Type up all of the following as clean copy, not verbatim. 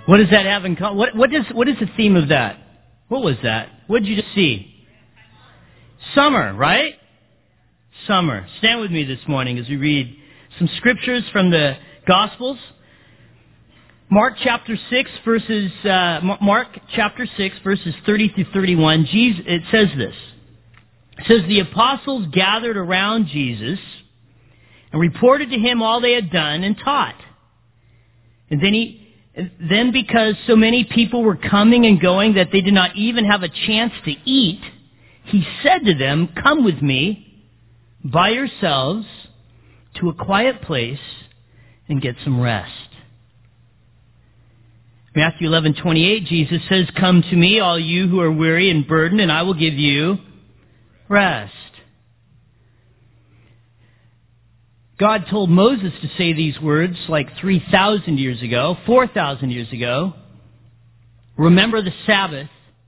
What does that have in common? What is the theme of that? What was that? What did you just see? Summer, right? Summer. Stand with me this morning as we read some scriptures from the Gospels. Mark chapter 6 verses 30 through 31. It says this. It says, the apostles gathered around Jesus and reported to him all they had done and taught. And then because so many people were coming and going that they did not even have a chance to eat, he said to them, come with me by yourselves to a quiet place and get some rest. Matthew 11:28, Jesus says, come to me, all you who are weary and burdened, and I will give you rest. God told Moses to say these words like 3,000 years ago, 4,000 years ago. Remember the Sabbath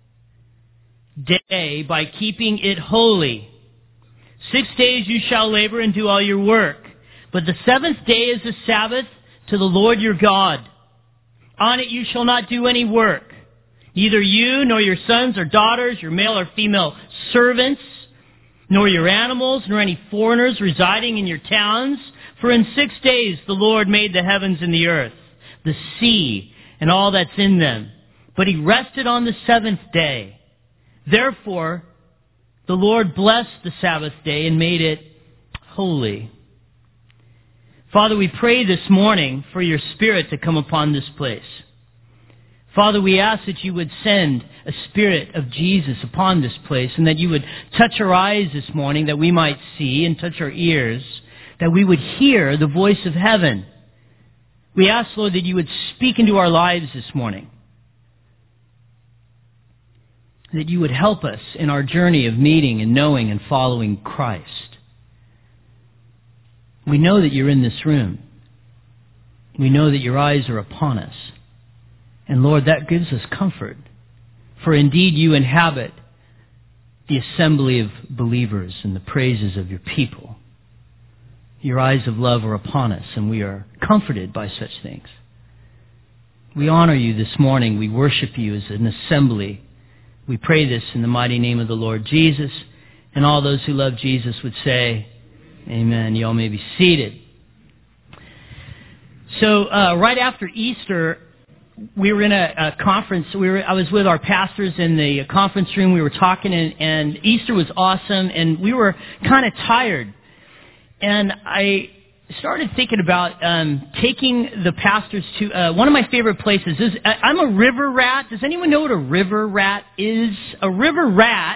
day by keeping it holy. 6 days you shall labor and do all your work. But the seventh day is the Sabbath to the Lord your God. On it you shall not do any work. Neither you nor your sons or daughters, your male or female servants, nor your animals, nor any foreigners residing in your towns. For in 6 days the Lord made the heavens and the earth, the sea, and all that's in them. But he rested on the seventh day. Therefore, the Lord blessed the Sabbath day and made it holy. Father, we pray this morning for your Spirit to come upon this place. Father, we ask that you would send a Spirit of Jesus upon this place and that you would touch our eyes this morning that we might see, and touch our ears that we would hear the voice of heaven. We ask, Lord, that you would speak into our lives this morning, that you would help us in our journey of meeting and knowing and following Christ. We know that you're in this room. We know that your eyes are upon us. And Lord, that gives us comfort. For indeed you inhabit the assembly of believers and the praises of your people. Your eyes of love are upon us, and we are comforted by such things. We honor you this morning. We worship you as an assembly. We pray this in the mighty name of the Lord Jesus. And all those who love Jesus would say, amen. You all may be seated. So right after Easter, we were in a conference. I was with our pastors in the conference room. We were talking, and Easter was awesome, and we were kind of tired. And I started thinking about taking the pastors to one of my favorite places. I'm a river rat. Does anyone know what a river rat is? A river rat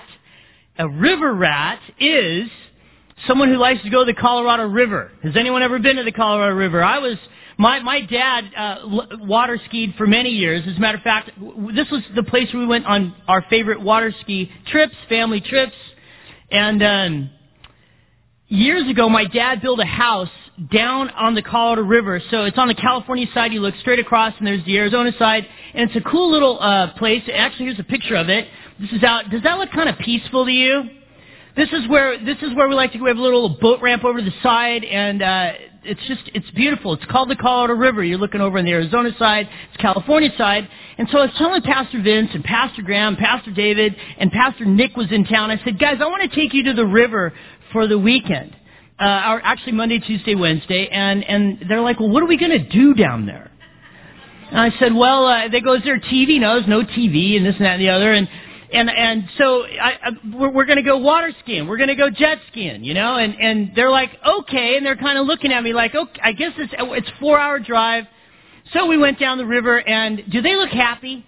is someone who likes to go to the Colorado River. Has anyone ever been to the Colorado River? My dad water skied for many years. As a matter of fact, this was the place where we went on our favorite water ski trips, family trips. And years ago, my dad built a house down on the Colorado River. So it's on the California side. You look straight across, and there's the Arizona side. And it's a cool little place. Actually, here's a picture of it. This is out. Does that look kind of peaceful to you? This is where we like to go. We have a little boat ramp over to the side, and it's beautiful. It's called the Colorado River. You're looking over on the Arizona side, it's California side. And so I was telling Pastor Vince and Pastor Graham, Pastor David, and Pastor Nick was in town. I said, guys, I want to take you to the river for the weekend. Or actually Monday, Tuesday, Wednesday. And they're like, well, what are we going to do down there? And I said, well, they go, is there TV? No, there's no TV, and this and that and the other. And so we're going to go water skiing. We're going to go jet skiing, you know. And they're like, okay. And they're kind of looking at me like, okay, I guess it's a 4-hour drive. So we went down the river, and do they look happy?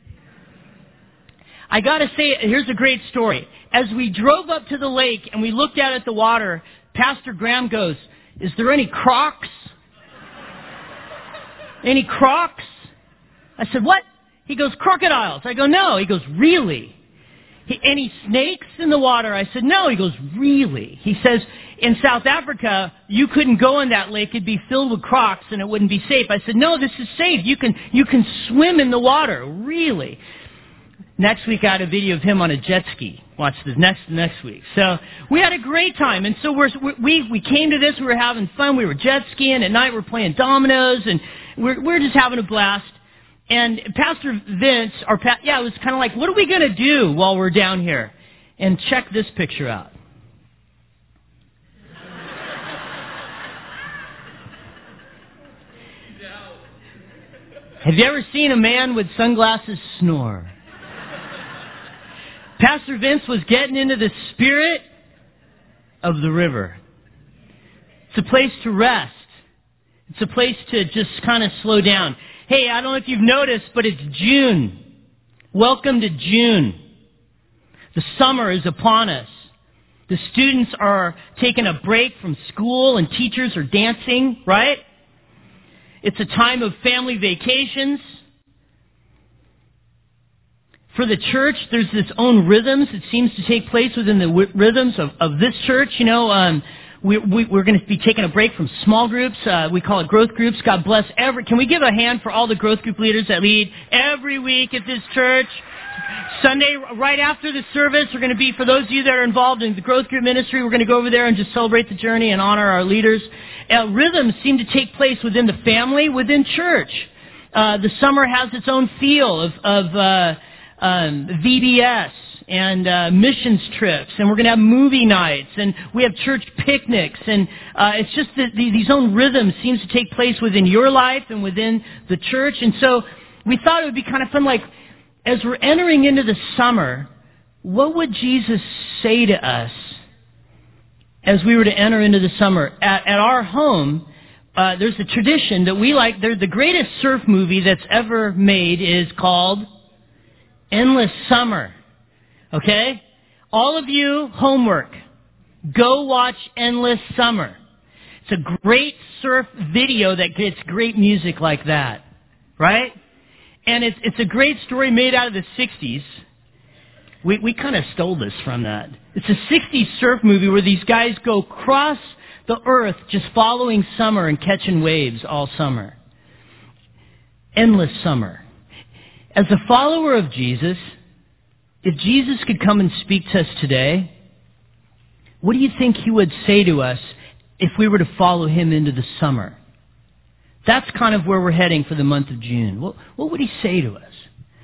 I got to say, here's a great story. As we drove up to the lake and we looked out at the water, Pastor Graham goes, is there any crocs? Any crocs? I said, what? He goes, crocodiles. I go, no. He goes, really? Any snakes in the water? I said, no. He goes, really? He says, in South Africa, you couldn't go in that lake. It'd be filled with crocs and it wouldn't be safe. I said, no, this is safe. You can swim in the water. Really? Next week, I had a video of him on a jet ski. Watch this next week. So we had a great time. And so we came to this. We were having fun. We were jet skiing. At night, we were playing dominoes. And we're just having a blast. And Pastor Vince, it was kind of like, what are we going to do while we're down here? And check this picture out. Have you ever seen a man with sunglasses snore? Pastor Vince was getting into the spirit of the river. It's a place to rest. It's a place to just kind of slow down. Hey, I don't know if you've noticed, but it's June. Welcome to June. The summer is upon us. The students are taking a break from school and teachers are dancing, right? It's a time of family vacations. For the church, there's its own rhythms. It seems to take place within the rhythms of this church. You know, we're going to be taking a break from small groups. We call it growth groups. God bless can we give a hand for all the growth group leaders that lead every week at this church? Sunday, right after the service, we're going to be, for those of you that are involved in the growth group ministry, we're going to go over there and just celebrate the journey and honor our leaders. Rhythms seem to take place within the family, within church. The summer has its own feel of VBS and missions trips, and we're going to have movie nights, and we have church picnics, and it's just that these own rhythms seems to take place within your life and within the church. And so we thought it would be kind of fun, like, as we're entering into the summer, what would Jesus say to us as we were to enter into the summer? At our home, there's a tradition that we like. The greatest surf movie that's ever made is called Endless Summer. Okay? All of you, homework. Go watch Endless Summer. It's a great surf video that gets great music like that. Right? And it's a great story made out of the 60s. We kind of stole this from that. It's a 60s surf movie where these guys go across the earth just following summer and catching waves all summer. Endless Summer. As a follower of Jesus, if Jesus could come and speak to us today, what do you think he would say to us if we were to follow him into the summer? That's kind of where we're heading for the month of June. What would he say to us?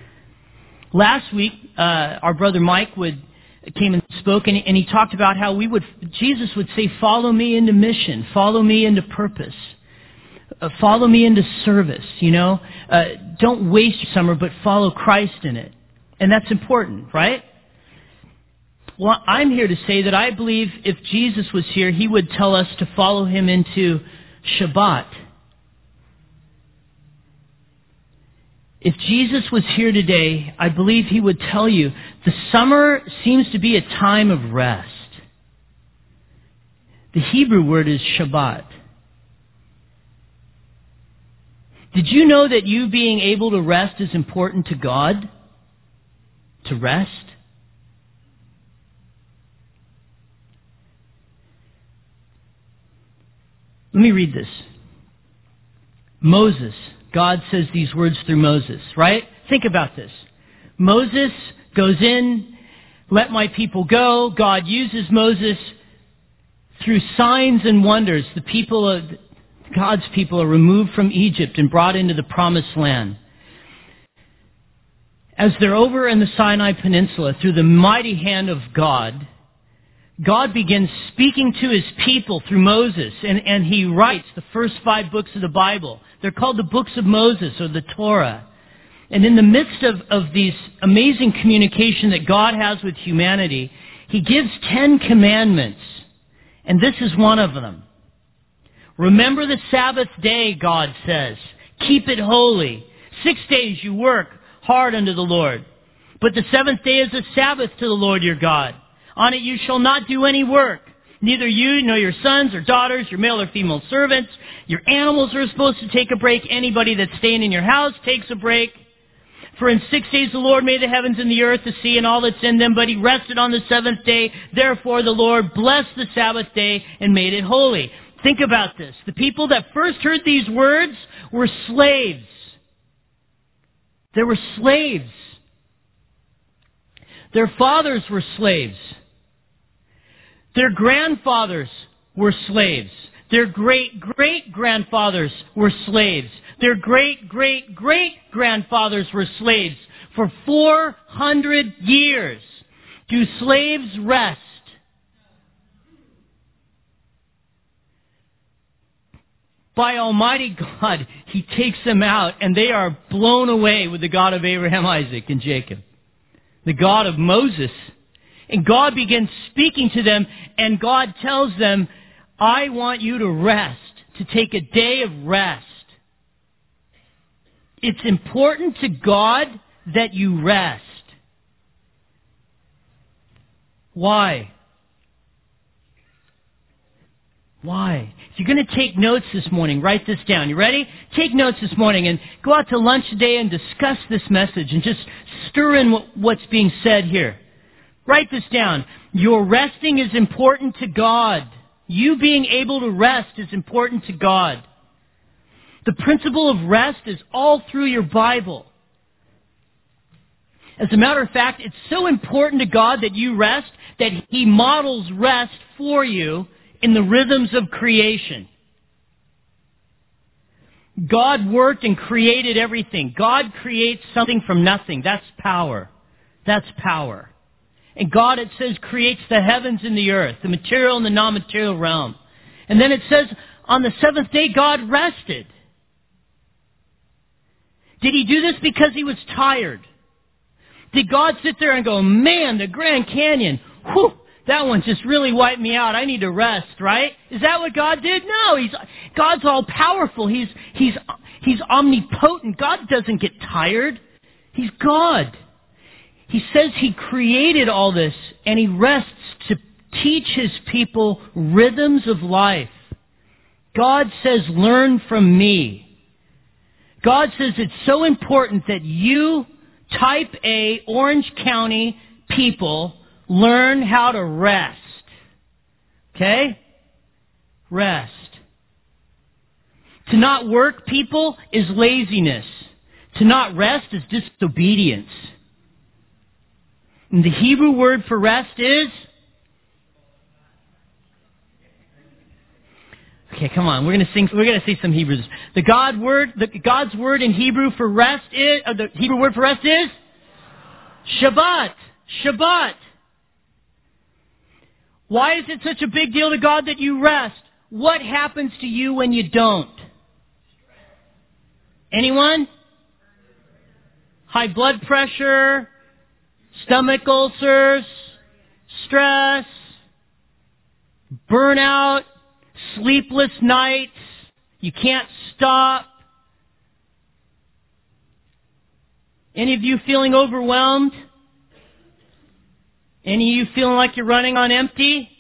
Last week, our brother Mike came and spoke, and he talked about how Jesus would say, follow me into mission, follow me into purpose, follow me into service, you know. Don't waste your summer, but follow Christ in it. And that's important, right? Well, I'm here to say that I believe if Jesus was here, he would tell us to follow him into Shabbat. If Jesus was here today, I believe he would tell you the summer seems to be a time of rest. The Hebrew word is Shabbat. Did you know that you being able to rest is important to God? To rest? Let me read this. Moses. God says these words through Moses, right? Think about this. Moses goes in, let my people go. God uses Moses through signs and wonders. God's people are removed from Egypt and brought into the promised land. As they're over in the Sinai Peninsula, through the mighty hand of God, God begins speaking to his people through Moses, and he writes the first 5 books of the Bible. They're called the books of Moses, or the Torah. And in the midst of these amazing communication that God has with humanity, he gives 10 commandments. And this is one of them. Remember the Sabbath day, God says. Keep it holy. 6 days you work hard unto the Lord. But the 7th day is a Sabbath to the Lord your God. On it you shall not do any work. Neither you nor your sons or daughters, your male or female servants. Your animals are supposed to take a break. Anybody that's staying in your house takes a break. For in 6 days the Lord made the heavens and the earth, the sea, and all that's in them. But he rested on the 7th day. Therefore the Lord blessed the Sabbath day and made it holy. Think about this. The people that first heard these words were slaves. They were slaves. Their fathers were slaves. Their grandfathers were slaves. Their great-great-grandfathers were slaves. Their great-great-great-grandfathers were slaves for 400 years. Do slaves rest? By Almighty God, He takes them out, and they are blown away with the God of Abraham, Isaac, and Jacob, the God of Moses. And God begins speaking to them, and God tells them, I want you to rest, to take a day of rest. It's important to God that you rest. Why? Why? If you're going to take notes this morning, write this down. You ready? Take notes this morning and go out to lunch today and discuss this message and just stir in what's being said here. Write this down. Your resting is important to God. You being able to rest is important to God. The principle of rest is all through your Bible. As a matter of fact, it's so important to God that you rest that He models rest for you in the rhythms of creation. God worked and created everything. God creates something from nothing. That's power. That's power. And God, it says, creates the heavens and the earth, the material and the non-material realm. And then it says, on the seventh day, God rested. Did He do this because He was tired? Did God sit there and go, man, the Grand Canyon, whew, that one just really wiped me out. I need to rest, right? Is that what God did? No, God's all powerful. He's omnipotent. God doesn't get tired. He's God. He says He created all this, and He rests to teach His people rhythms of life. God says, learn from me. God says it's so important that you, type A, Orange County people, learn how to rest. Okay? Rest. To not work, people, is laziness. To not rest is disobedience. And the Hebrew word for rest is? Okay, come on. We're going to see some Hebrews. God's word in Hebrew for rest is, the Hebrew word for rest is? Shabbat. Shabbat. Why is it such a big deal to God that you rest? What happens to you when you don't? Anyone? High blood pressure, stomach ulcers, stress, burnout, sleepless nights, you can't stop. Any of you feeling overwhelmed? Any of you feeling like you're running on empty?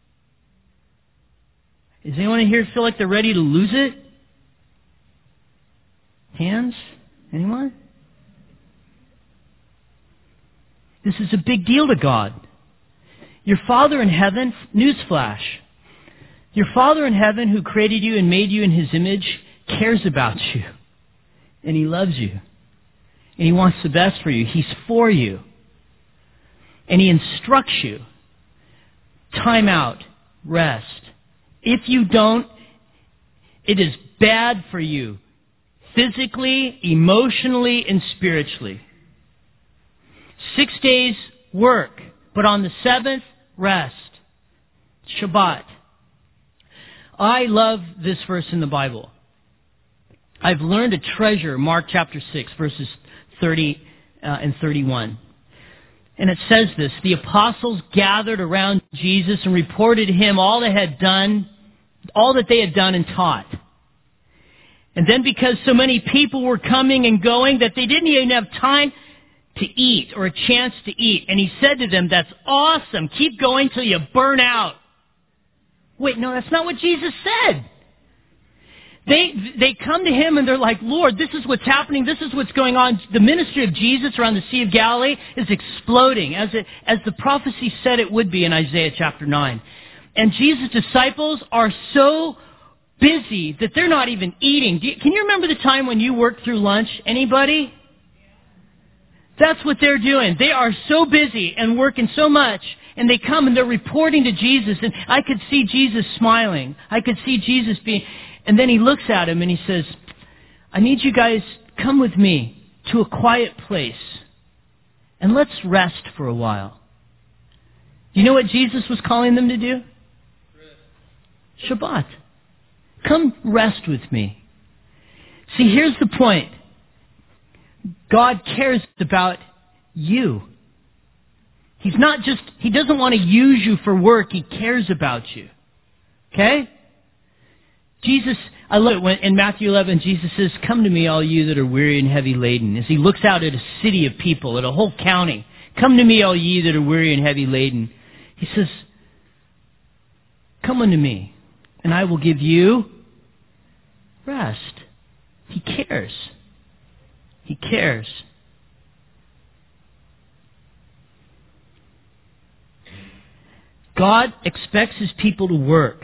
Is anyone in here feel like they're ready to lose it? Hands? Anyone? This is a big deal to God. Your Father in heaven, newsflash, your Father in heaven who created you and made you in His image cares about you. And He loves you. And He wants the best for you. He's for you. And He instructs you. Time out. Rest. If you don't, it is bad for you. Physically, emotionally, and spiritually. 6 days work, but on the seventh, rest. Shabbat. I love this verse in the Bible. I've learned to treasure Mark chapter 6, verses 30 and 31. And it says this, the apostles gathered around Jesus and reported to Him all that they had done and taught. And then because so many people were coming and going that they didn't even have time to eat or a chance to eat. And He said to them, that's awesome. Keep going till you burn out. Wait, no, that's not what Jesus said. They come to Him and they're like, Lord, this is what's happening. This is what's going on. The ministry of Jesus around the Sea of Galilee is exploding as the prophecy said it would be in Isaiah chapter 9. And Jesus' disciples are so busy that they're not even eating. Can you remember the time when you worked through lunch? Anybody? That's what they're doing. They are so busy and working so much. And they come and they're reporting to Jesus. And I could see Jesus smiling. I could see Jesus being... And then He looks at him and He says, I need you guys, come with me to a quiet place and let's rest for a while. You know what Jesus was calling them to do? Shabbat. Come rest with me. See, here's the point. God cares about you. He doesn't want to use you for work. He cares about you. Okay? Jesus, I love it when in Matthew 11, Jesus says, come to me, all you that are weary and heavy laden. As he looks out at a city of people, at a whole county, come to me, all ye that are weary and heavy laden. He says, come unto me, and I will give you rest. He cares. He cares. God expects His people to work.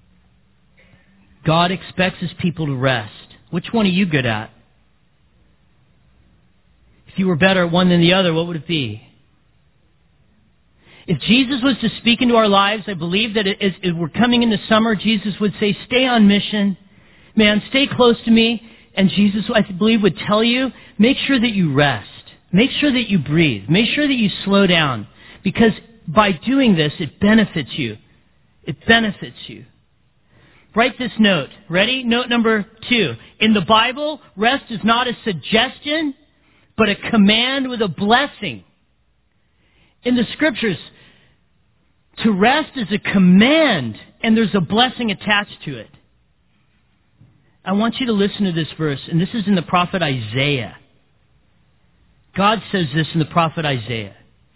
God expects His people to rest. Which one are you good at? If you were better at one than the other, what would it be? If Jesus was to speak into our lives, I believe that as we're coming into summer, Jesus would say, stay on mission. Man, stay close to me. And Jesus, I believe, would tell you, make sure that you rest. Make sure that you breathe. Make sure that you slow down. Because by doing this, it benefits you. It benefits you. Write this note. Ready? Note number 2. In the Bible, rest is not a suggestion, but a command with a blessing. In the Scriptures, to rest is a command, and there's a blessing attached to it. I want you to listen to this verse, and this is in the prophet Isaiah. God says this in the prophet Isaiah.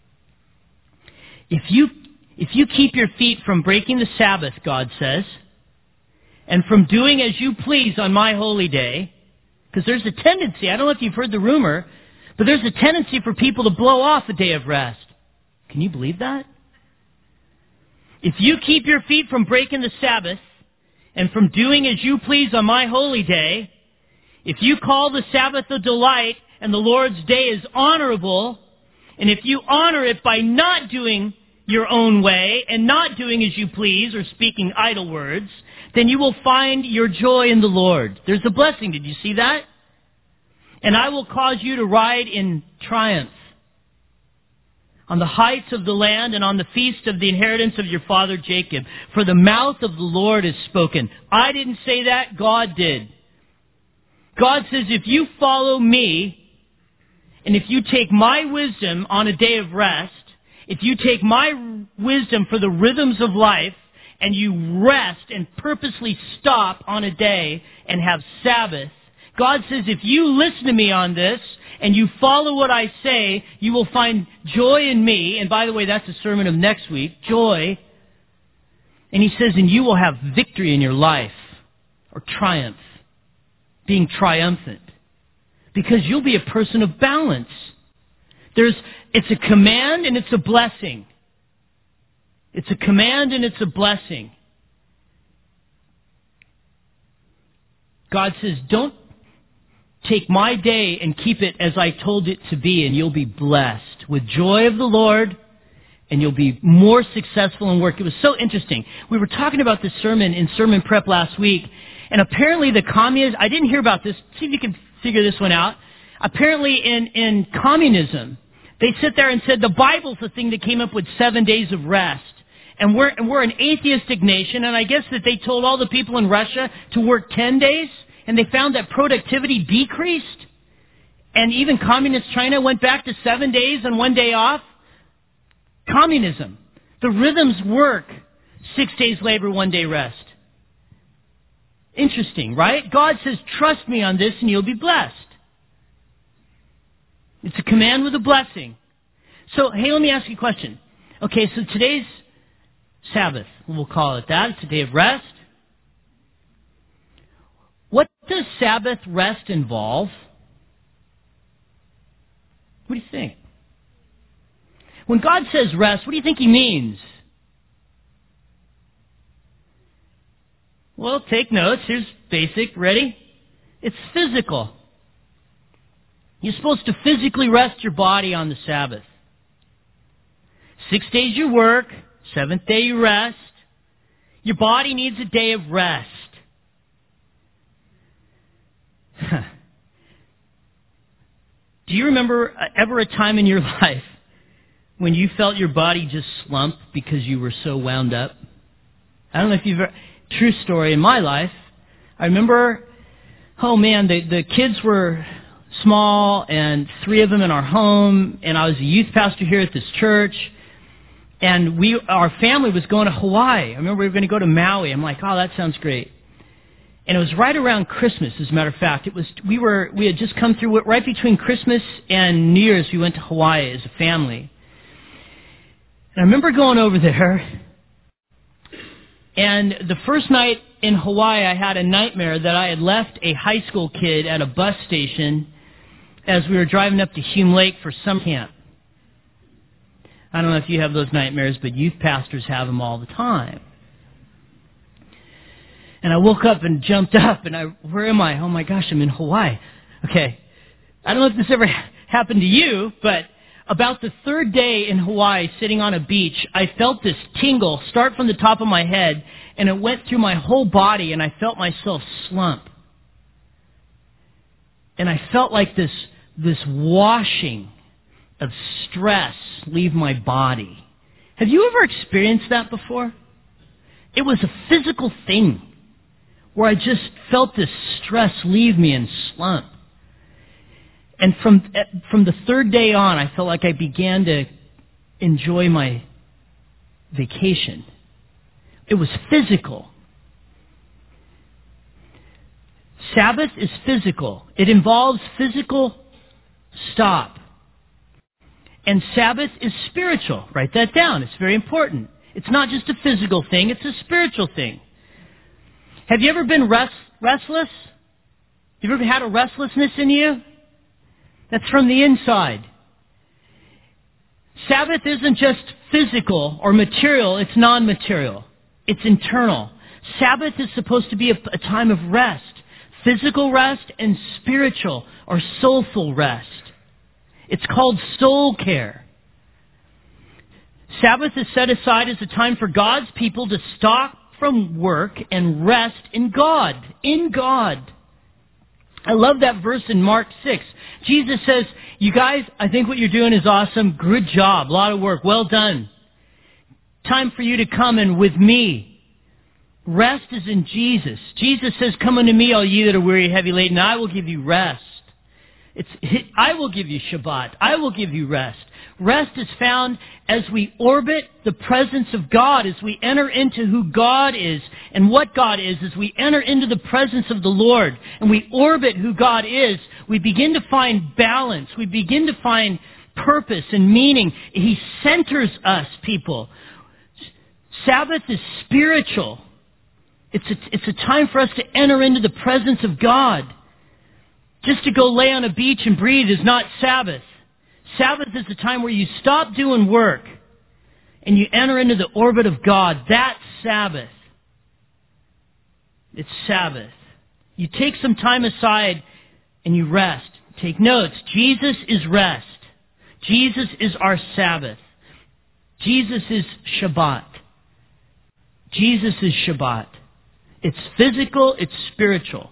If you keep your feet from breaking the Sabbath, God says, and from doing as you please on my holy day, because there's a tendency, I don't know if you've heard the rumor, but there's a tendency for people to blow off a day of rest. Can you believe that? If you keep your feet from breaking the Sabbath, and from doing as you please on my holy day, if you call the Sabbath a delight and the Lord's day is honorable, and if you honor it by not doing your own way and not doing as you please or speaking idle words, then you will find your joy in the Lord. There's a blessing. Did you see that? And I will cause you to ride in triumph on the heights of the land and on the feast of the inheritance of your father Jacob. For the mouth of the Lord has spoken. I didn't say that, God did. God says, if you follow me, and if you take my wisdom on a day of rest, if you take my wisdom for the rhythms of life, and you rest and purposely stop on a day and have Sabbath, God says, if you listen to me on this, and you follow what I say, you will find joy in me. And by the way, that's the sermon of next week, joy. And he says, and you will have victory in your life, or triumph, being triumphant. Because you'll be a person of balance. It's a command and it's a blessing. It's a command and it's a blessing. God says, don't take my day and keep it as I told it to be, and you'll be blessed with joy of the Lord, and you'll be more successful in work. It was so interesting. We were talking about this sermon in sermon prep last week, and apparently the communists, I didn't hear about this. See if you can figure this one out. Apparently in communism, they sit there and said the Bible's the thing that came up with 7 days of rest. And we're an atheistic nation, and I guess that they told all the people in Russia to work 10 days, and they found that productivity decreased. And even communist China went back to 7 days and 1 day off. Communism. The rhythms work. 6 days labor, 1 day rest. Interesting, right? God says, trust me on this and you'll be blessed. It's a command with a blessing. So, hey, let me ask you a question. Okay, so today's Sabbath, we'll call it that. It's a day of rest. What does Sabbath rest involve? What do you think? When God says rest, what do you think He means? Well, take notes. Here's basic. Ready? It's physical. You're supposed to physically rest your body on the Sabbath. 6 days you work, 7th day you rest. Your body needs a day of rest. Do you remember ever a time in your life when you felt your body just slump because you were so wound up? I don't know if you've ever... True story in my life. I remember, the kids were small, and 3 of them in our home, and I was a youth pastor here at this church, and our family was going to Hawaii. I remember we were going to go to Maui. I'm like, oh, that sounds great. And it was right around Christmas, as a matter of fact. We had just come through, right between Christmas and New Year's, we went to Hawaii as a family. And I remember going over there, and the first night in Hawaii, I had a nightmare that I had left a high school kid at a bus station as we were driving up to Hume Lake for summer camp. I don't know if you have those nightmares, but youth pastors have them all the time. And I woke up and jumped up, and where am I? Oh my gosh, I'm in Hawaii. Okay. I don't know if this ever happened to you, but about the 3rd day in Hawaii, sitting on a beach, I felt this tingle start from the top of my head, and it went through my whole body, and I felt myself slump. And I felt like this washing of stress leave my body. Have you ever experienced that before? It was a physical thing where I just felt this stress leave me and slump. And from the 3rd day on, I felt like I began to enjoy my vacation. It was physical. Sabbath is physical. It involves physical stop. And Sabbath is spiritual. Write that down. It's very important. It's not just a physical thing. It's a spiritual thing. Have you ever been restless? Have you ever had a restlessness in you? That's from the inside. Sabbath isn't just physical or material. It's non-material. It's internal. Sabbath is supposed to be a time of rest. Physical rest and spiritual or soulful rest. It's called soul care. Sabbath is set aside as a time for God's people to stop from work and rest in God. In God. I love that verse in Mark 6. Jesus says, you guys, I think what you're doing is awesome. Good job. A lot of work. Well done. Time for you to come and with me. Rest is in Jesus. Jesus says, come unto me, all ye that are weary, heavy laden, and I will give you rest. I will give you Shabbat. I will give you rest. Rest is found as we orbit the presence of God, as we enter into who God is and what God is, as we enter into the presence of the Lord and we orbit who God is, we begin to find balance. We begin to find purpose and meaning. He centers us, people. Sabbath is spiritual. It's a time for us to enter into the presence of God. Just to go lay on a beach and breathe is not Sabbath. Sabbath is the time where you stop doing work and you enter into the orbit of God. That's Sabbath. It's Sabbath. You take some time aside and you rest. Take notes. Jesus is rest. Jesus is our Sabbath. Jesus is Shabbat. Jesus is Shabbat. It's physical, it's spiritual.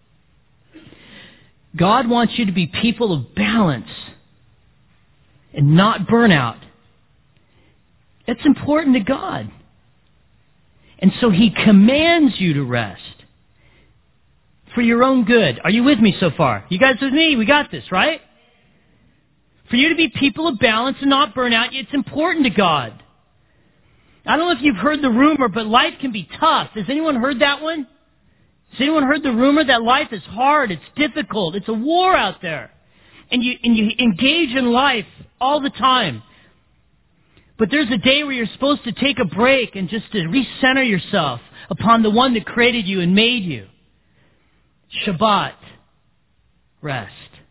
God wants you to be people of balance and not burnout. That's important to God. And so He commands you to rest for your own good. Are you with me so far? You guys with me? We got this, right? For you to be people of balance and not burnout, it's important to God. I don't know if you've heard the rumor, but life can be tough. Has anyone heard that one? Has anyone heard the rumor that life is hard, it's difficult, it's a war out there? And you engage in life all the time. But there's a day where you're supposed to take a break and just to recenter yourself upon the one that created you and made you. Shabbat. Rest.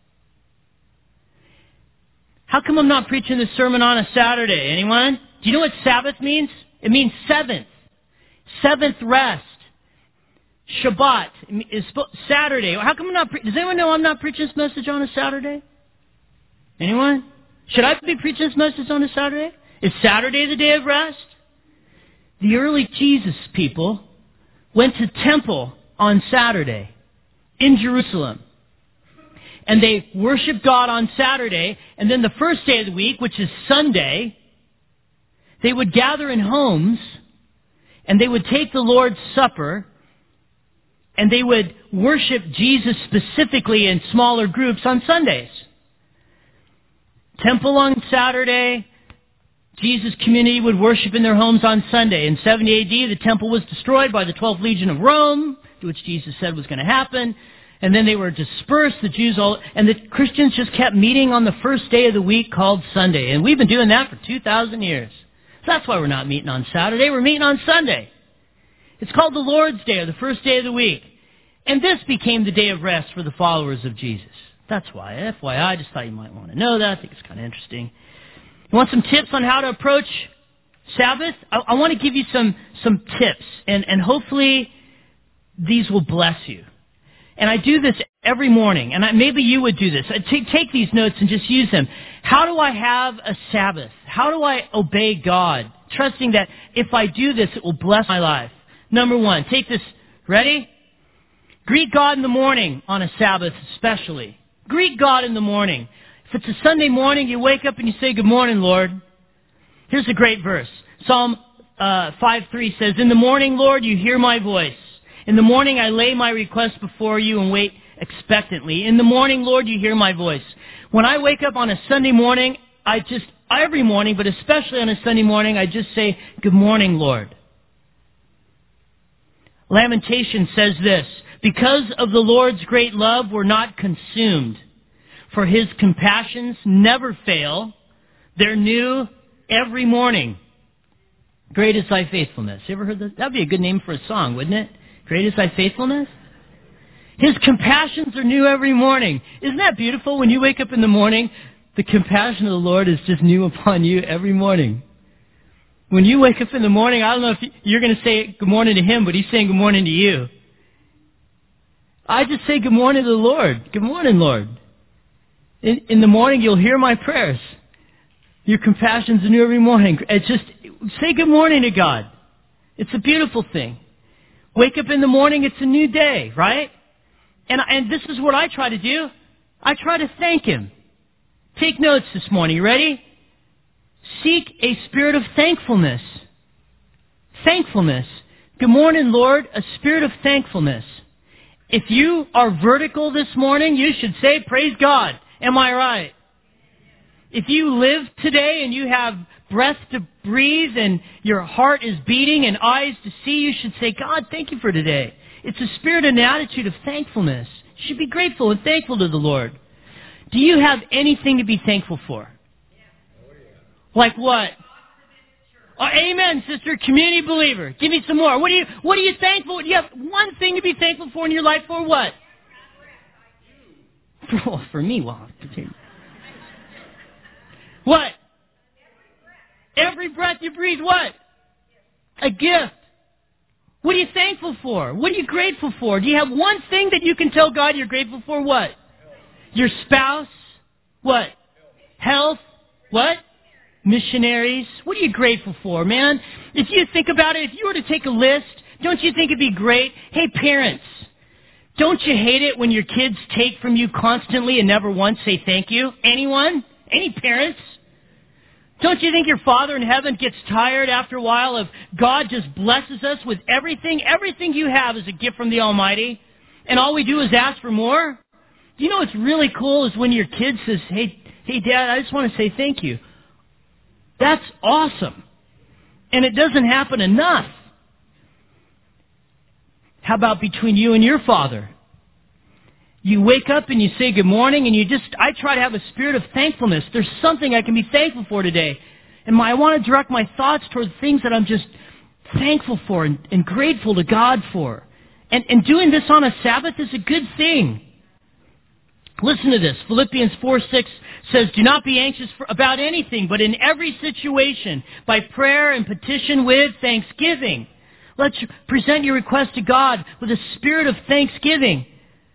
How come I'm not preaching this sermon on a Saturday? Anyone? Do you know what Sabbath means? It means seventh. Seventh rest. Shabbat is Saturday. How come I'm not? Does anyone know I'm not preaching this message on a Saturday? Anyone? Should I be preaching this message on a Saturday? Is Saturday the day of rest? The early Jesus people went to temple on Saturday in Jerusalem. and they worship God on Saturday, and then the first day of the week, which is Sunday, they would gather in homes, and they would take the Lord's Supper, and they would worship Jesus specifically in smaller groups on Sundays. Temple on Saturday, Jesus' community would worship in their homes on Sunday. In 70 AD, the temple was destroyed by the 12th Legion of Rome, which Jesus said was going to happen. And then they were dispersed, the Jews all, and the Christians just kept meeting on the first day of the week called Sunday. And we've been doing that for 2,000 years. So that's why we're not meeting on Saturday, we're meeting on Sunday. It's called the Lord's Day, or the first day of the week. And this became the day of rest for the followers of Jesus. That's why, FYI, I just thought you might want to know that. I think it's kind of interesting. You want some tips on how to approach Sabbath? I want to give you some tips, and hopefully these will bless you. And I do this every morning, and maybe you would do this. Take these notes and just use them. How do I have a Sabbath? How do I obey God? Trusting that if I do this, it will bless my life. Number one, take this. Ready? Greet God in the morning on a Sabbath especially. Greet God in the morning. If it's a Sunday morning, you wake up and you say, "Good morning, Lord." Here's a great verse. Psalm 5:3 says, "In the morning, Lord, you hear my voice. In the morning, I lay my request before you and wait expectantly. In the morning, Lord, you hear my voice." When I wake up on a Sunday morning, every morning, but especially on a Sunday morning, I just say, "Good morning, Lord." Lamentation says this, "Because of the Lord's great love, we're not consumed. For his compassions never fail. They're new every morning." Great is thy faithfulness. You ever heard that? That'd be a good name for a song, wouldn't it? Great is thy faithfulness. His compassions are new every morning. Isn't that beautiful? When you wake up in the morning, the compassion of the Lord is just new upon you every morning. When you wake up in the morning, I don't know if you're going to say good morning to him, but he's saying good morning to you. I just say good morning to the Lord. Good morning, Lord. In the morning, you'll hear my prayers. Your compassions are new every morning. It's just, say good morning to God. It's a beautiful thing. Wake up in the morning, it's a new day, right? And this is what I try to do. I try to thank him. Take notes this morning. You ready? Seek a spirit of thankfulness. Thankfulness. Good morning, Lord. A spirit of thankfulness. If you are vertical this morning, you should say, "Praise God." Am I right? If you live today and you have breath to breathe and your heart is beating and eyes to see, you should say, "God, thank you for today." It's a spirit and attitude of thankfulness. You should be grateful and thankful to the Lord. Do you have anything to be thankful for? Like what? Oh, amen, sister. Community believer. Give me some more. What are you thankful? Do you have one thing to be thankful for in your life? For what? For me, well, what? Every breath you breathe, what? A gift. What are you thankful for? What are you grateful for? Do you have one thing that you can tell God you're grateful for? What? Your spouse? What? Health? What? Missionaries? What are you grateful for, man? If you think about it, if you were to take a list, don't you think it'd be great? Hey, parents, don't you hate it when your kids take from you constantly and never once say thank you? Anyone? Any parents? Don't you think your Father in heaven gets tired after a while of God just blesses us with everything? Everything you have is a gift from the Almighty, and all we do is ask for more? Do you know what's really cool is when your kid says, hey, Dad, I just want to say thank you. That's awesome. And it doesn't happen enough. How about between you and your Father? You wake up and you say good morning, and I try to have a spirit of thankfulness. There's something I can be thankful for today. And I want to direct my thoughts towards things that I'm just thankful for and grateful to God for. And doing this on a Sabbath is a good thing. Listen to this. Philippians 4:6 says, "Do not be anxious about anything, but in every situation, by prayer and petition with thanksgiving. Let's present your request to God with a spirit of thanksgiving."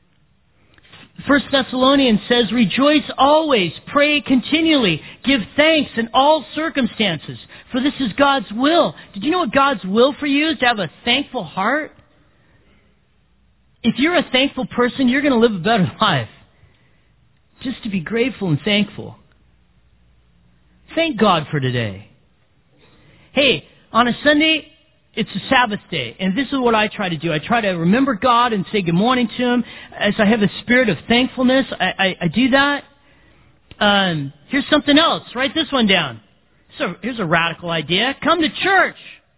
1 Thessalonians says, "Rejoice always, pray continually, give thanks in all circumstances, for this is God's will." Did you know what God's will for you is? To have a thankful heart. If you're a thankful person, you're going to live a better life. just to be grateful and thankful. Thank God for today. Hey, on a Sunday, it's a Sabbath day, and this is what I try to do. I try to remember God and say good morning to Him as I have a spirit of thankfulness. I do that. Here's something else. Write this one down. So here's a radical idea. Come to church.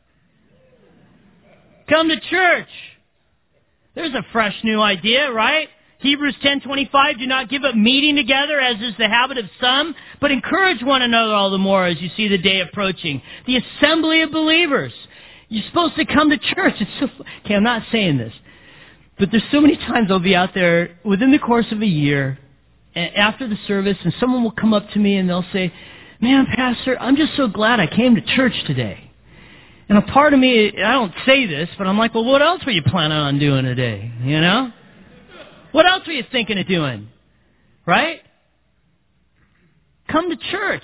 Come to church. There's a fresh new idea, right? Hebrews 10:25, do not give up meeting together, as is the habit of some, but encourage one another all the more as you see the day approaching. The assembly of believers. You're supposed to come to church. Okay, I'm not saying this, but there's so many times I'll be out there within the course of a year, after the service, and someone will come up to me and they'll say, man, Pastor, I'm just so glad I came to church today. And a part of me, I don't say this, but I'm like, well, what else were you planning on doing today? You know? What else were you thinking of doing? Right? Come to church.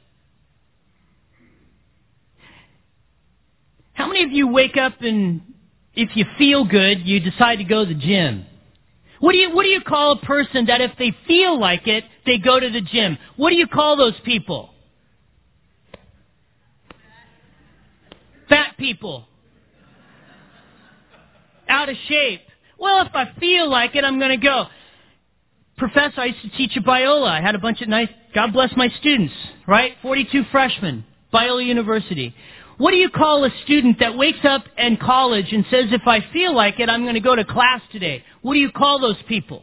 How many of you wake up and if you feel good, you decide to go to the gym? What do you call a person that if they feel like it, they go to the gym? What do you call those people? Fat people. Out of shape. Well, if I feel like it, I'm going to go. Professor, I used to teach at Biola. I had a bunch of nice, God bless my students, right? 42 freshmen, Biola University. What do you call a student that wakes up in college and says, if I feel like it, I'm going to go to class today? What do you call those people?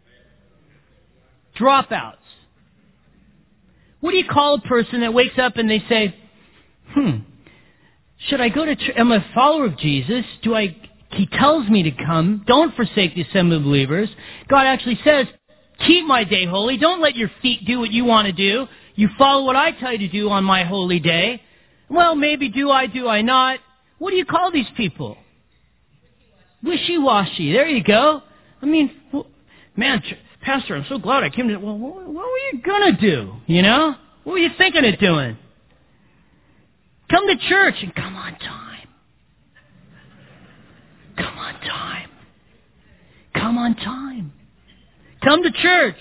Dropouts. What do you call a person that wakes up and they say, should I go to church? Am I a follower of Jesus? He tells me to come. Don't forsake the assembly of believers. God actually says, keep my day holy. Don't let your feet do what you want to do. You follow what I tell you to do on my holy day. Well, maybe do I not? What do you call these people? Wishy-washy. There you go. I mean, man, Pastor, I'm so glad I came to... Well, what were you going to do? You know? What were you thinking of doing? Come to church and come on time. Come on time. Come on time. Come to church.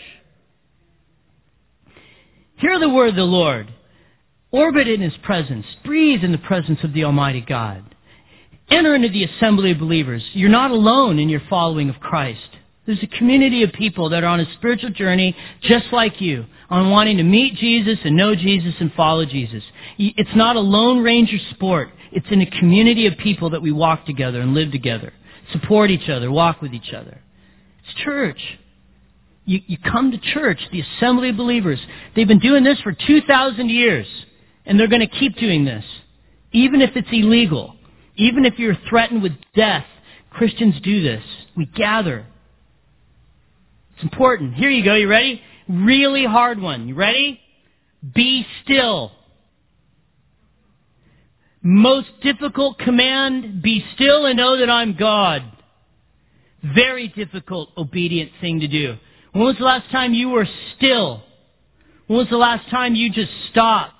Hear the word of the Lord. Orbit in His presence. Breathe in the presence of the Almighty God. Enter into the assembly of believers. You're not alone in your following of Christ. There's a community of people that are on a spiritual journey just like you, on wanting to meet Jesus and know Jesus and follow Jesus. It's not a Lone Ranger sport. It's in a community of people that we walk together and live together, support each other, walk with each other. It's church. You come to church, the assembly of believers. They've been doing this for 2,000 years, and they're going to keep doing this, even if it's illegal, even if you're threatened with death. Christians do this. We gather. It's important. Here you go. You ready? Really hard one. You ready? Be still. Most difficult command, be still and know that I'm God. Very difficult, obedient thing to do. When was the last time you were still? When was the last time you just stopped?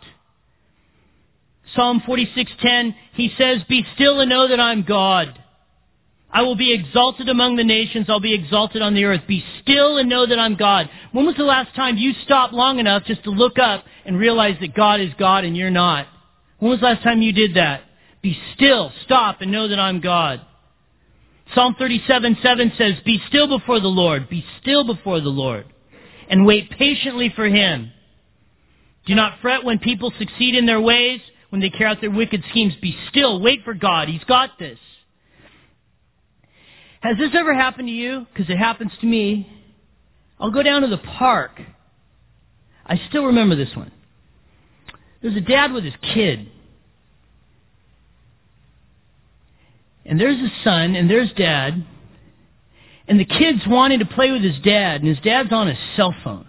Psalm 46:10, he says, be still and know that I'm God. I will be exalted among the nations. I'll be exalted on the earth. Be still and know that I'm God. When was the last time you stopped long enough just to look up and realize that God is God and you're not? When was the last time you did that? Be still, stop, and know that I'm God. Psalm 37:7 says, be still before the Lord. Be still before the Lord. And wait patiently for Him. Do not fret when people succeed in their ways, when they carry out their wicked schemes. Be still. Wait for God. He's got this. Has this ever happened to you? Because it happens to me. I'll go down to the park. I still remember this one. There's a dad with his kid. And there's his son, and there's dad. And the kid's wanting to play with his dad, and his dad's on his cell phone.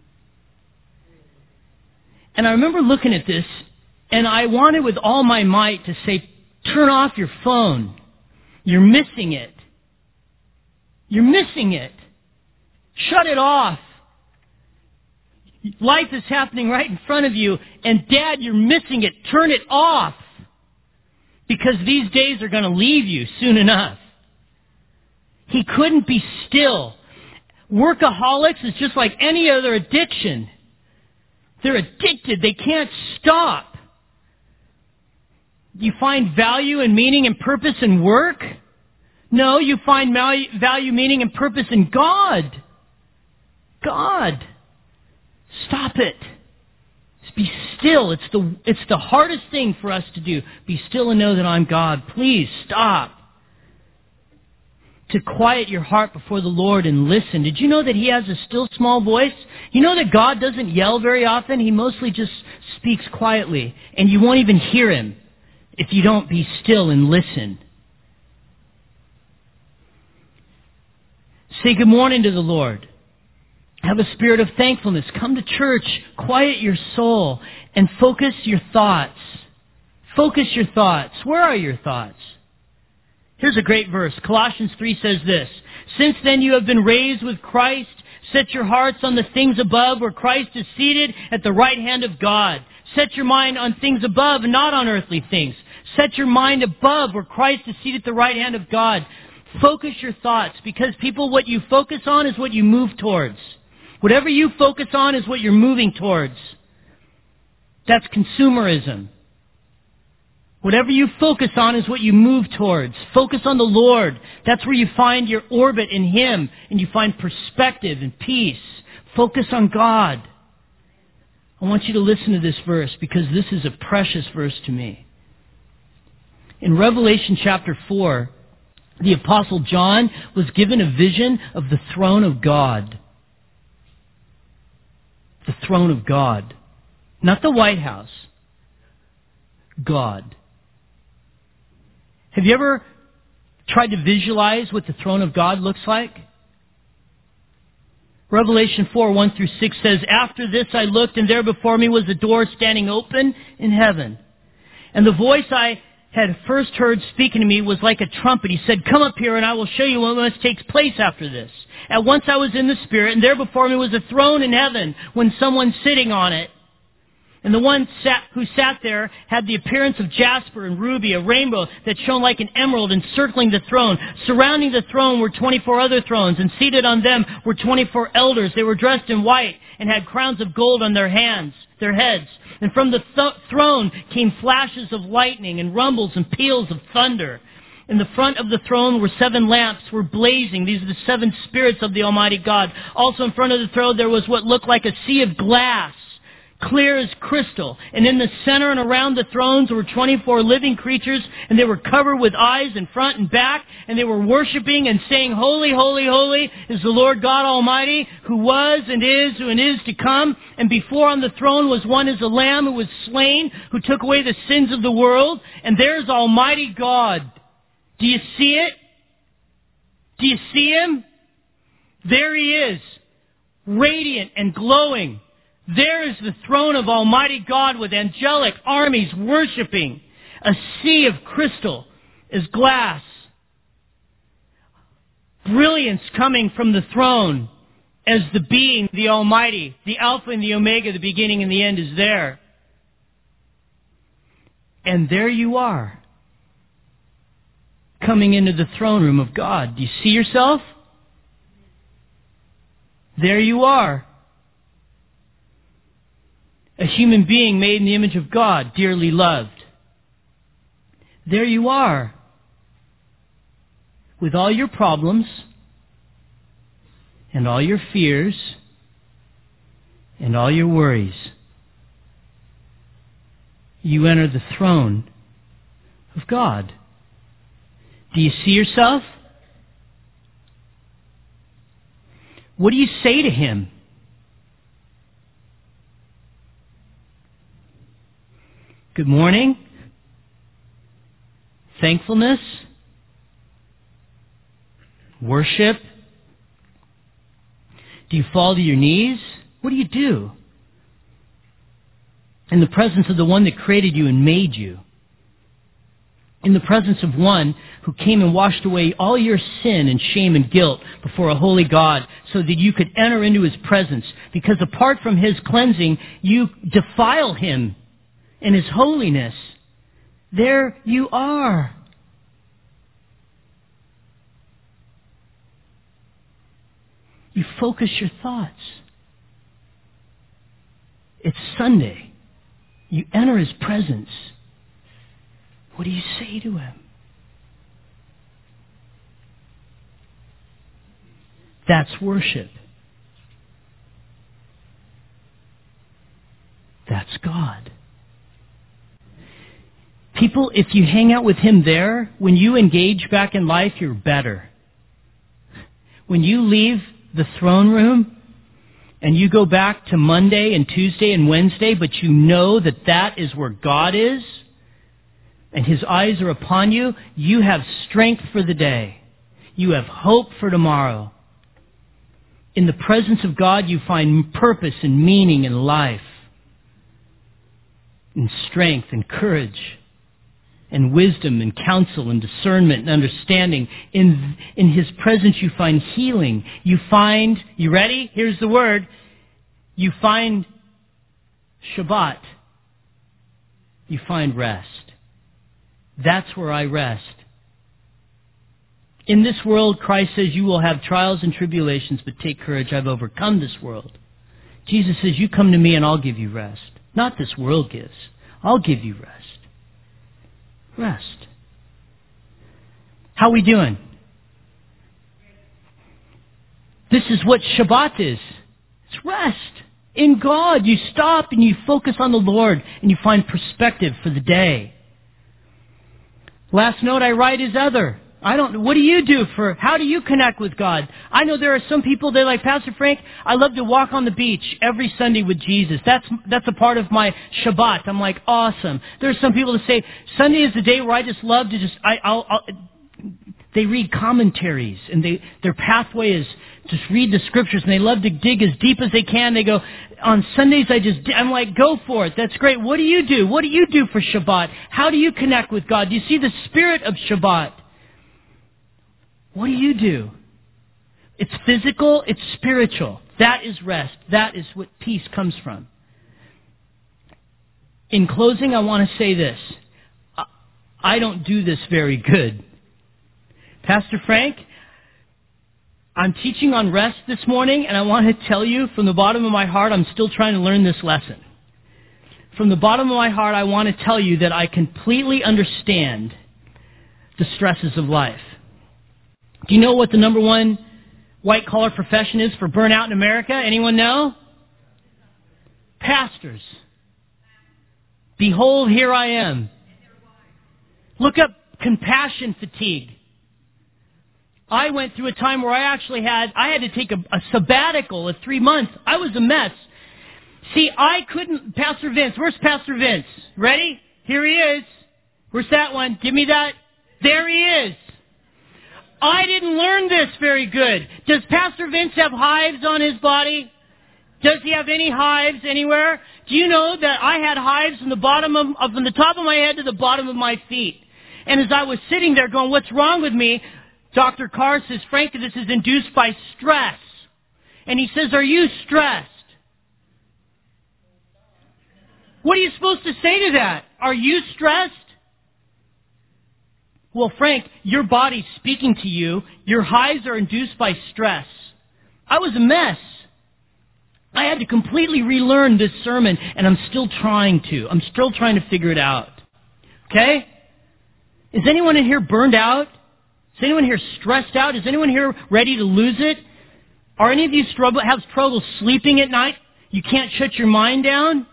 And I remember looking at this, and I wanted with all my might to say, turn off your phone. You're missing it. You're missing it. Shut it off. Life is happening right in front of you, and Dad, you're missing it. Turn it off. Because these days are going to leave you soon enough. He couldn't be still. Workaholics is just like any other addiction. They're addicted. They can't stop. You find value and meaning and purpose in work? No, you find value, meaning, and purpose in God. God. Stop it. Just be still. It's the hardest thing for us to do. Be still and know that I'm God. Please stop. To quiet your heart before the Lord and listen. Did you know that He has a still small voice? You know that God doesn't yell very often? He mostly just speaks quietly. And you won't even hear Him if you don't be still and listen. Say good morning to the Lord. Have a spirit of thankfulness. Come to church. Quiet your soul and focus your thoughts. Focus your thoughts. Where are your thoughts? Here's a great verse. Colossians 3 says this. Since then you have been raised with Christ. Set your hearts on the things above where Christ is seated at the right hand of God. Set your mind on things above and not on earthly things. Set your mind above where Christ is seated at the right hand of God. Focus your thoughts, because people, what you focus on is what you move towards. Whatever you focus on is what you're moving towards. That's consumerism. Whatever you focus on is what you move towards. Focus on the Lord. That's where you find your orbit in Him, and you find perspective and peace. Focus on God. I want you to listen to this verse, because this is a precious verse to me. In Revelation chapter 4, the Apostle John was given a vision of the throne of God. The throne of God. Not the White House. God. Have you ever tried to visualize what the throne of God looks like? Revelation 4, 1 through 6 says, After this I looked, and there before me was a door standing open in heaven. And the voice I had first heard speaking to me was like a trumpet. He said, Come up here and I will show you what must take place after this. At once I was in the Spirit, and there before me was a throne in heaven, when someone sitting on it. And the one who sat there had the appearance of jasper and ruby, a rainbow that shone like an emerald encircling the throne. Surrounding the throne were 24 other thrones, and seated on them were 24 elders. They were dressed in white and had crowns of gold on their heads. And from the throne came flashes of lightning and rumbles and peals of thunder. In the front of the throne were 7 lamps were blazing. These are the 7 spirits of the Almighty God. Also in front of the throne there was what looked like a sea of glass, clear as crystal. And in the center and around the thrones were 24 living creatures, and they were covered with eyes in front and back, and they were worshiping and saying, Holy, holy, holy is the Lord God Almighty, who was and is to come. And before on the throne was one as a lamb who was slain, who took away the sins of the world. And there's Almighty God. Do you see it? Do you see Him? There He is, radiant and glowing. There is the throne of Almighty God with angelic armies worshiping. A sea of crystal as glass. Brilliance coming from the throne as the being, the Almighty, the Alpha and the Omega, the beginning and the end is there. And there you are, coming into the throne room of God. Do you see yourself? There you are. A human being made in the image of God, dearly loved. There you are, with all your problems and all your fears and all your worries. You enter the throne of God. Do you see yourself? What do you say to Him? Good morning. Thankfulness. Worship. Do you fall to your knees? What do you do? In the presence of the one that created you and made you. In the presence of one who came and washed away all your sin and shame and guilt before a holy God so that you could enter into His presence. Because apart from His cleansing, you defile Him in His holiness. There you are. You focus your thoughts. It's Sunday. You enter His presence. What do you say to Him? That's worship. That's God. People, if you hang out with Him there, when you engage back in life, you're better. When you leave the throne room and you go back to Monday and Tuesday and Wednesday, but you know that that is where God is and His eyes are upon you, you have strength for the day. You have hope for tomorrow. In the presence of God, you find purpose and meaning in life, and strength and courage, and wisdom and counsel and discernment and understanding. In His presence you find healing. You find, you ready? Here's the word. You find Shabbat. You find rest. That's where I rest. In this world, Christ says, you will have trials and tribulations, but take courage, I've overcome this world. Jesus says, you come to me and I'll give you rest. Not this world gives. I'll give you rest. Rest. How we doing? This is what Shabbat is. It's rest. In God, you stop and you focus on the Lord and you find perspective for the day. Last note I write is other. What do you do how do you connect with God? I know there are some people, they're like, Pastor Frank, I love to walk on the beach every Sunday with Jesus. That's a part of my Shabbat. I'm like, awesome. There are some people that say, Sunday is the day where I just love to they read commentaries and their pathway is just read the scriptures and they love to dig as deep as they can. They go, on Sundays I'm like, go for it. That's great. What do you do? What do you do for Shabbat? How do you connect with God? Do you see the spirit of Shabbat? What do you do? It's physical, it's spiritual. That is rest. That is what peace comes from. In closing, I want to say this. I don't do this very good. Pastor Frank, I'm teaching on rest this morning, and I want to tell you from the bottom of my heart, I'm still trying to learn this lesson. From the bottom of my heart, I want to tell you that I completely understand the stresses of life. Do you know what the number one white-collar profession is for burnout in America? Anyone know? Pastors. Behold, here I am. Look up compassion fatigue. I went through a time where I had to take a sabbatical of 3 months. I was a mess. See, I couldn't, Pastor Vince, where's Pastor Vince? Ready? Here he is. Where's that one? Give me that. There he is. I didn't learn this very good. Does Pastor Vince have hives on his body? Does he have any hives anywhere? Do you know that I had hives from the from the top of my head to the bottom of my feet? And as I was sitting there going, what's wrong with me? Dr. Carr says, Frank, this is induced by stress. And he says, are you stressed? What are you supposed to say to that? Are you stressed? Well, Frank, your body's speaking to you. Your hives are induced by stress. I was a mess. I had to completely relearn this sermon, and I'm still trying to. I'm still trying to figure it out. Okay? Is anyone in here burned out? Is anyone here stressed out? Is anyone here ready to lose it? Are any of you have trouble sleeping at night? You can't shut your mind down?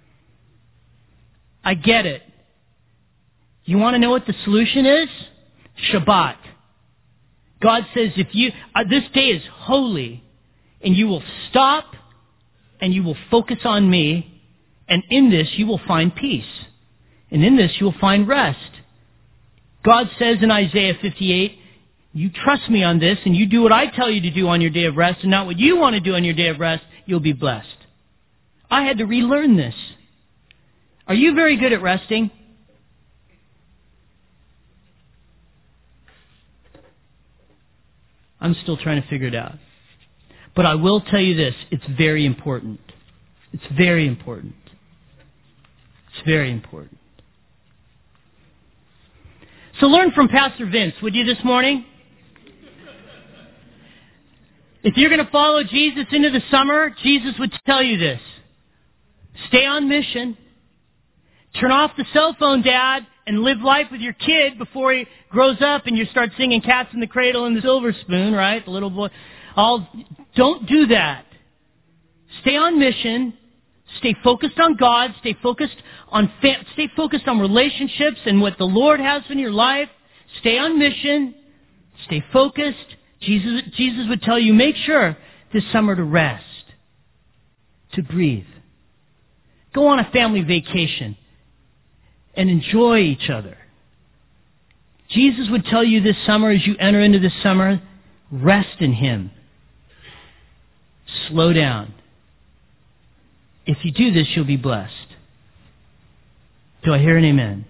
I get it. You want to know what the solution is? Shabbat. God says, this day is holy, and you will stop, and you will focus on me, and in this you will find peace. And in this you will find rest. God says in Isaiah 58, you trust me on this, and you do what I tell you to do on your day of rest, and not what you want to do on your day of rest, you'll be blessed. I had to relearn this. Are you very good at resting? I'm still trying to figure it out. But I will tell you this, it's very important. It's very important. It's very important. So learn from Pastor Vince, would you, this morning? If you're going to follow Jesus into the summer, Jesus would tell you this. Stay on mission. Turn off the cell phone, Dad, and live life with your kid before he grows up and you start singing Cats in the Cradle and the Silver Spoon, right? The little boy. Don't do that. Stay on mission. Stay focused on God. Stay focused on relationships and what the Lord has in your life. Stay on mission. Stay focused. Jesus would tell you, make sure this summer to rest, to breathe. Go on a family vacation and enjoy each other. Jesus would tell you this summer, as you enter into this summer, rest in Him. Slow down. If you do this, you'll be blessed. Do I hear an amen?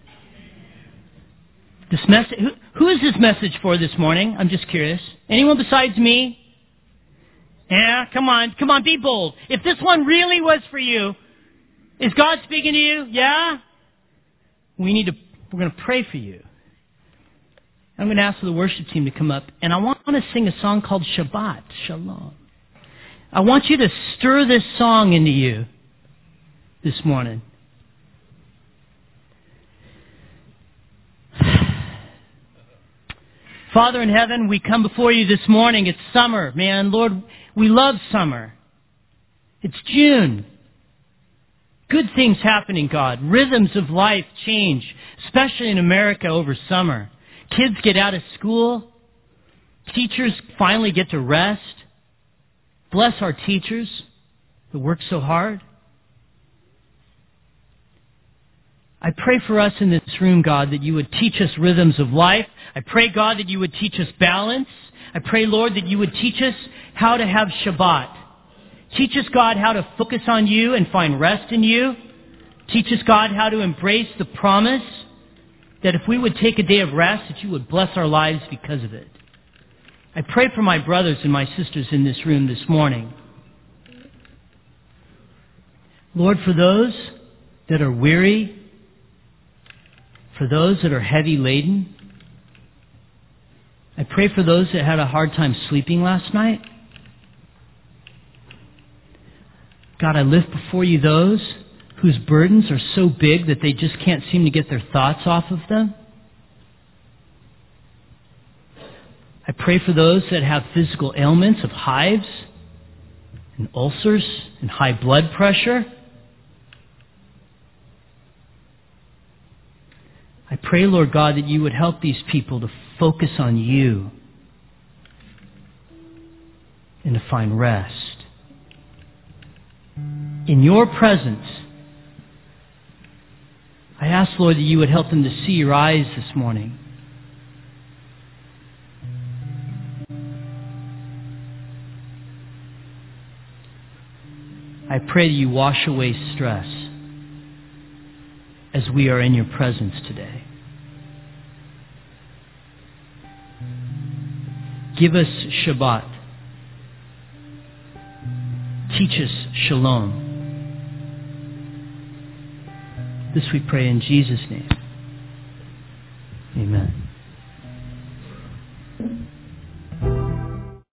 This message, who is this message for this morning? I'm just curious. Anyone besides me? Yeah, come on, be bold. If this one really was for you, is God speaking to you? Yeah? We're going to pray for you. I'm going to ask for the worship team to come up, and I want to sing a song called Shabbat, Shalom. I want you to stir this song into you this morning. Father in heaven, we come before you this morning. It's summer, man. Lord, we love summer. It's June. Good things happening, God. Rhythms of life change, especially in America over summer. Kids get out of school. Teachers finally get to rest. Bless our teachers who work so hard. I pray for us in this room, God, that you would teach us rhythms of life. I pray, God, that you would teach us balance. I pray, Lord, that you would teach us how to have Shabbat. Teach us, God, how to focus on you and find rest in you. Teach us, God, how to embrace the promise that if we would take a day of rest, that you would bless our lives because of it. I pray for my brothers and my sisters in this room this morning. Lord, for those that are weary, for those that are heavy laden, I pray for those that had a hard time sleeping last night. God, I lift before you those whose burdens are so big that they just can't seem to get their thoughts off of them. I pray for those that have physical ailments of hives and ulcers and high blood pressure. I pray, Lord God, that you would help these people to focus on you and to find rest. In your presence, I ask, Lord, that you would help them to see your eyes this morning. I pray that you wash away stress as we are in your presence today. Give us Shabbat. Teach us Shalom. This we pray in Jesus' name. Amen.